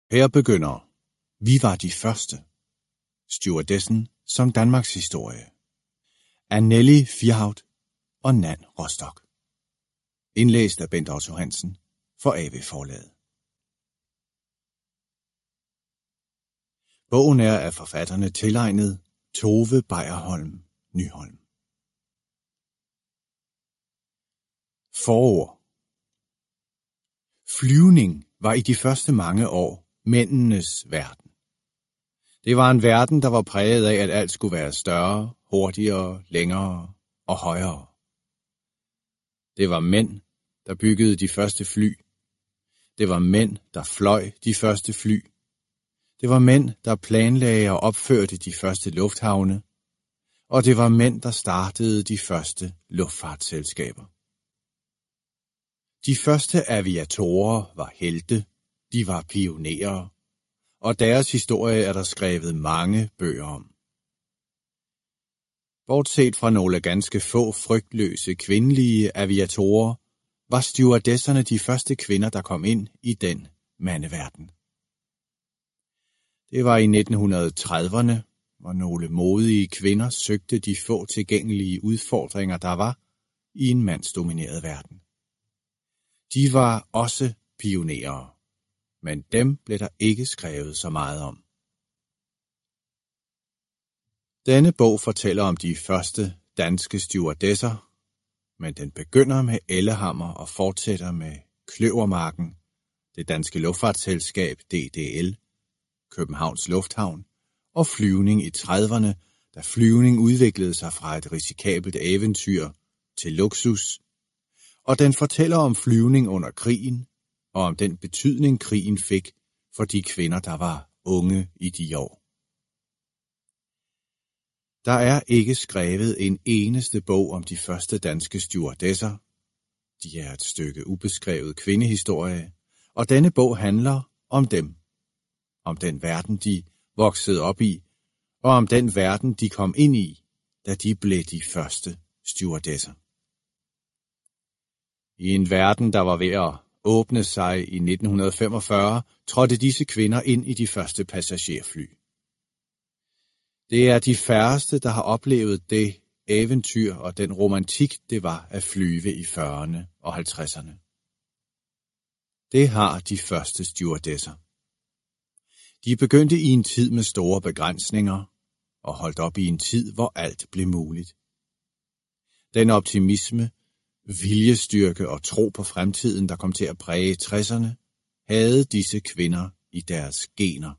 Her begynder Vi var de første. Stewardessen som Danmarks historie. Af Nelly Firhaut og Nan Rostock. Indlæst af Bent Otto Hansen for AV Forlaget. Bogen er af forfatterne tilegnet Tove Beyerholm Nyholm. Forord. Flyvning var i de første mange år mændenes verden. Det var en verden, der var præget af, at alt skulle være større, hurtigere, længere og højere. Det var mænd, der byggede de første fly. Det var mænd, der fløj de første fly. Det var mænd, der planlagde og opførte de første lufthavne. Og det var mænd, der startede de første luftfartsselskaber. De første aviatorer var helte, de var pionerer, og deres historie er der skrevet mange bøger om. Bortset fra nogle ganske få frygtløse kvindelige aviatorer, var stewardesserne de første kvinder, der kom ind i den mandeverden. Det var i 1930'erne, hvor nogle modige kvinder søgte de få tilgængelige udfordringer, der var i en mandsdomineret verden. De var også pionerer, men dem blev der ikke skrevet så meget om. Denne bog fortæller om de første danske stewardesser, men den begynder med Ellehammer og fortsætter med Kløvermarken, det danske luftfartsselskab DDL, Københavns Lufthavn og flyvning i 30'erne, da flyvning udviklede sig fra et risikabelt eventyr til luksus, og den fortæller om flyvning under krigen og om den betydning krigen fik for de kvinder, der var unge i de år. Der er ikke skrevet en eneste bog om de første danske stewardesser. De er et stykke ubeskrevet kvindehistorie, og denne bog handler om dem. Om den verden, de voksede op i, og om den verden, de kom ind i, da de blev de første stewardesser. I en verden, der var ved at åbne sig i 1945, trådte disse kvinder ind i de første passagerfly. Det er de færreste, der har oplevet det eventyr og den romantik, det var at flyve i 40'erne og 50'erne. Det har de første stewardesser. De begyndte i en tid med store begrænsninger og holdt op i en tid, hvor alt blev muligt. Den optimisme, viljestyrke og tro på fremtiden, der kom til at præge 60'erne, havde disse kvinder i deres gener.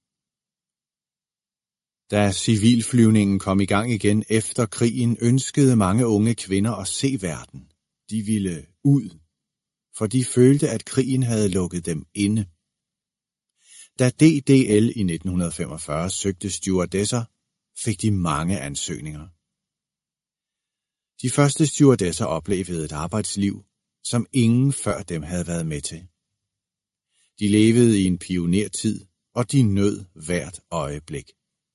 Da civilflyvningen kom i gang igen efter krigen, ønskede mange unge kvinder at se verden. De ville ud, for de følte, at krigen havde lukket dem inde. Da DDL i 1945 søgte stewardesser, fik de mange ansøgninger. De første stewardesser oplevede et arbejdsliv, som ingen før dem havde været med til. De levede i en pionertid, og de nød hvert øjeblik.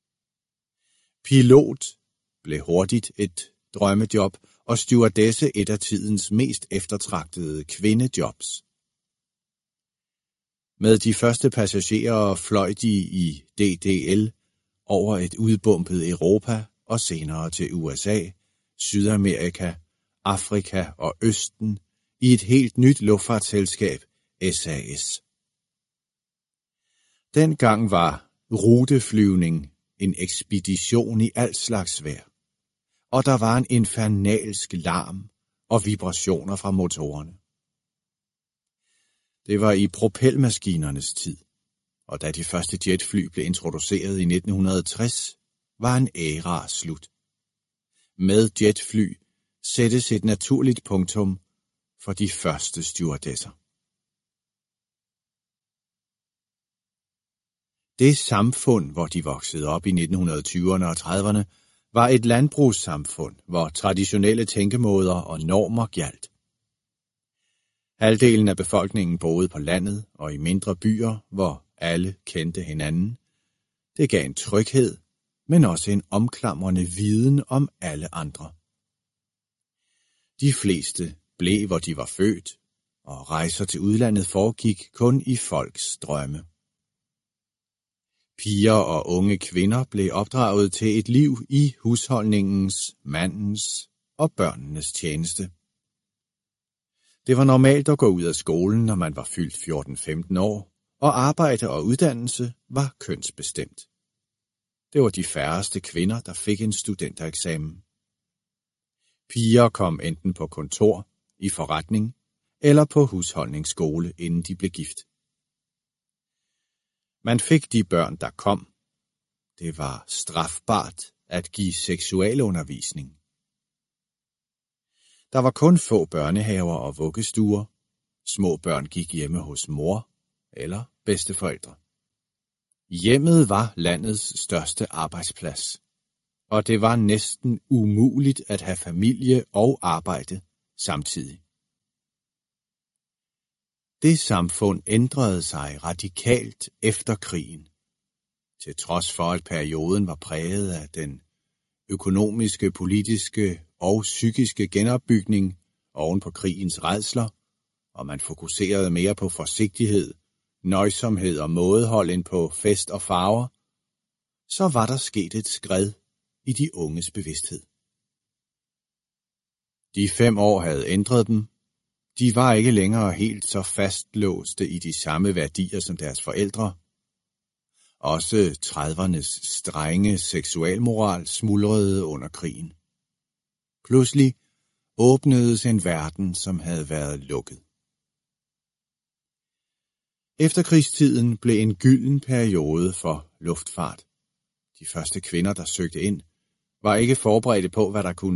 Pilot blev hurtigt et drømmejob, og stewardesse et af tidens mest eftertragtede kvindejobs. Med de første passagerer fløj de i DDL over et udbumpet Europa og senere til USA, Sydamerika, Afrika og Østen i et helt nyt luftfartsselskab, SAS. Dengang var ruteflyvning en ekspedition i al slags vejr, og der var en infernalsk larm og vibrationer fra motorerne. Det var i propelmaskinernes tid, og da de første jetfly blev introduceret i 1960, var en æra slut. Med jetfly sættes et naturligt punktum for de første stewardesser. Det samfund, hvor de voksede op i 1920'erne og 30'erne, var et landbrugssamfund, hvor traditionelle tænkemåder og normer gjaldt. Halvdelen af befolkningen boede på landet og i mindre byer, hvor alle kendte hinanden. Det gav en tryghed, men også en omklamrende viden om alle andre. De fleste blev, hvor de var født, og rejser til udlandet foregik kun i folks drømme. Piger og unge kvinder blev opdraget til et liv i husholdningens, mandens og børnenes tjeneste. Det var normalt at gå ud af skolen, når man var fyldt 14-15 år, og arbejde og uddannelse var kønsbestemt. Det var de færreste kvinder, der fik en studentereksamen. Piger kom enten på kontor, i forretning eller på husholdningsskole, inden de blev gift. Man fik de børn, der kom. Det var strafbart at give seksualundervisning. Der var kun få børnehaver og vuggestuer. Små børn gik hjemme hos mor eller bedsteforældre. Hjemmet var landets største arbejdsplads, og det var næsten umuligt at have familie og arbejde samtidig. Det samfund ændrede sig radikalt efter krigen. Til trods for, at perioden var præget af den økonomiske, politiske og psykiske genopbygning oven på krigens rædsler, og man fokuserede mere på forsigtighed, nøjsomhed og mådehold end på fest og farver, så var der sket et skred i de unges bevidsthed. De 5 år havde ændret dem. De var ikke længere helt så fastlåste i de samme værdier som deres forældre. Også 30'ernes strenge seksualmoral smuldrede under krigen. Pludselig åbnedes en verden, som havde været lukket. Efterkrigstiden blev en gylden periode for luftfart. De første kvinder, der søgte ind, var ikke forberedte på, hvad der kunne